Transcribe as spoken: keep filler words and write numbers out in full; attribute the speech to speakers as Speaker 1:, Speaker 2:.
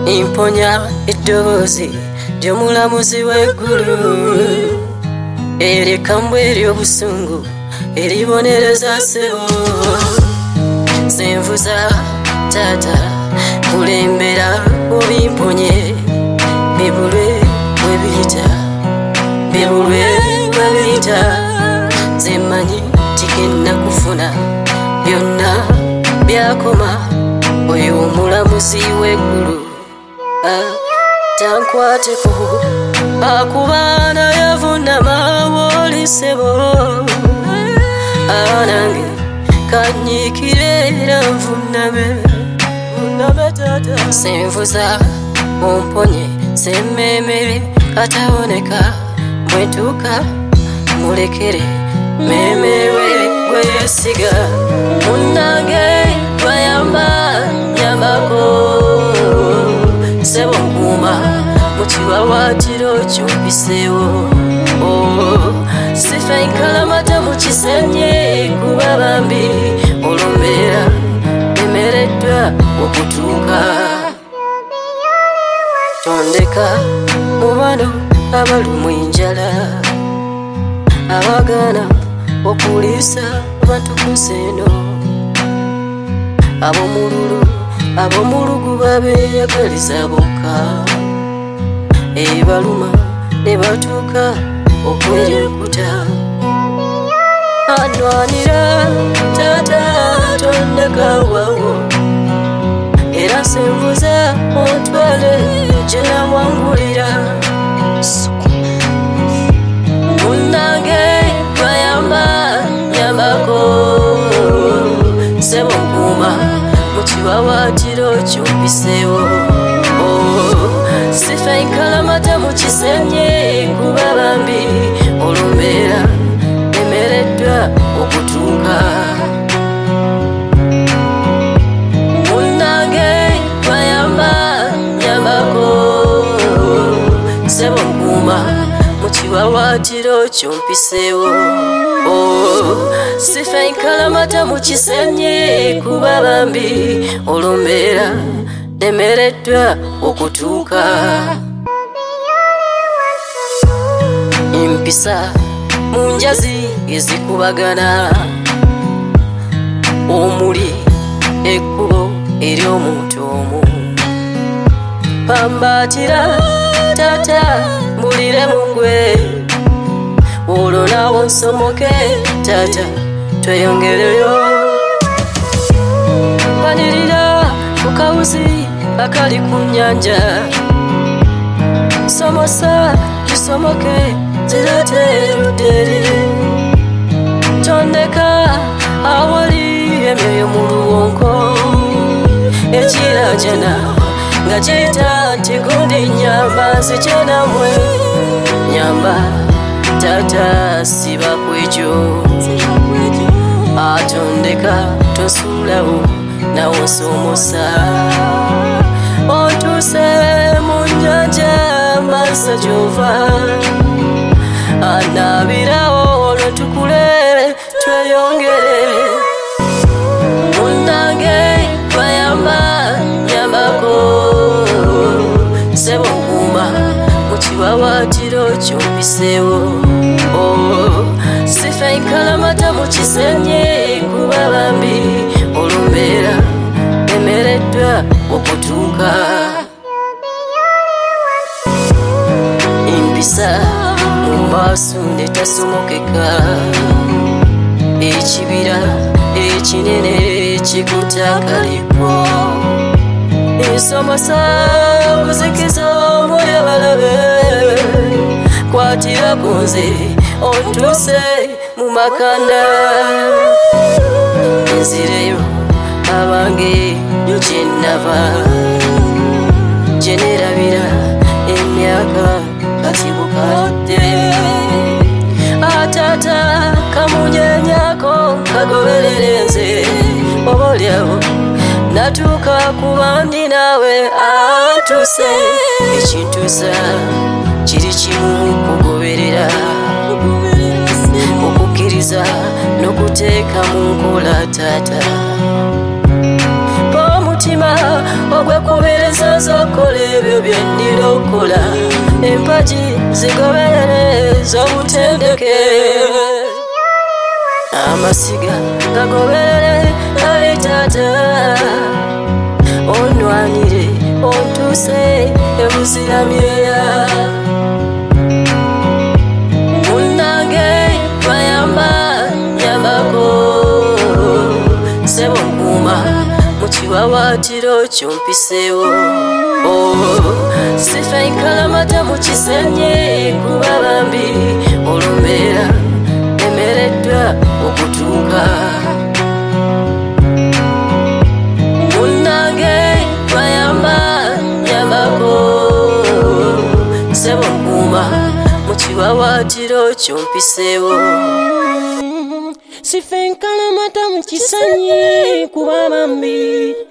Speaker 1: imponya eddoboozi ly'omulamuzi w'eggulu ery'ekkambwe ery'obusungu eribonereza ssebo senvuza taata kulembera obimponye bibulwe bwe biyita bibulwe bwe biyita zemanyi tigenna kufuna byonna byakoma oyo omulamuzi w'eggulu tankwateko akubaana yavunama wolisebo anange kanyikire era nvuname senvuza omponye semmeme kataboneka bwentuuka mulekere memewe gwe yesiga munnange twayamba nyambako sebo nkuuma mu kiwawaatiro kyompiseewo sifa enkalamata mu kisenye kuba bambi olumbeera emereddwa okutuuka tondeka mu bano abalumu enjala abagana okuliisa abantu ku nseeno ab'omululu ab'omulugu babeeyagaliza bokka ebaluma ne batuuka okwerekuta anwanira taata tondekawawo era senvuza ontwale gye nawangulira munnange twayamba nyambako sebo nkuuma mu kiwawaatiro kyompiseewo sifa enkalamata mu kisenye kuba bambi olumbeera emereddwa okutuuka munnange twayamba nyambako sebo nkuuma mu kiwawaatiro kyompiseewo sifa enkalamata mu kisenye kuba bambi olumbeera nemereddwa okutuuka empisa mu njazi ezikubagana omuli ekkubo ery'omuntu omu pambaatira taata mbulire mu ggwe olwo naawo nsomoke taata tweyongereyo mpanirira ku kawuzi akali ku nnyanja somosa kisomoke zirate eruderi tondeka awali emyoyo mu luwonko ekirajana nga kiyita nti gundi nyamba nzije namwe nyamba taata siba kwekyo atondeka tosuulawo nawo nsomosa ontuuse mu nnyanja masa gyova anaabirawo olwo tukule tweyongere munnange twayamba nyambako sebo nkuuma mu kiwawaatiro kyompiseewo sifa enkalamata mu kisenye kuba bambi olumbeera emereddwa okutuuka empisa mu maaso ne tasomokeka ekibira ekinene kikutakaleko ensomosa kuzikiza omwoyo balabe kwatira ku nze ontuuse mu makanda nzireyo abange gye nnava gye neerabira emyaka kati bukadde ataata kamunyenyako kagoberere nze oba olyawo natuuka ku bandi naawe atuuse ekintuusa kiri kimu kugoberera okukkiriza n'okuteeka mu nkola taata omutima ogwekubiriza z'okola ebyo bye nnina okukola empagi zigoberere z'obutendeke amasiga gagoberere ali taata onwanire ontuse ebuziramyeya munange bayamba nyambako sebo nkuuma mu kiwawaatiro kyompiseewo sife nkalamata mu kisenyi kuba bambi olumbeera emereddwa okutuuka munange bayamba nyambako sebo nkuuma mu kiwawaatiro kyompiseewo
Speaker 2: sife nkalamata mu kisenyi kuba bambi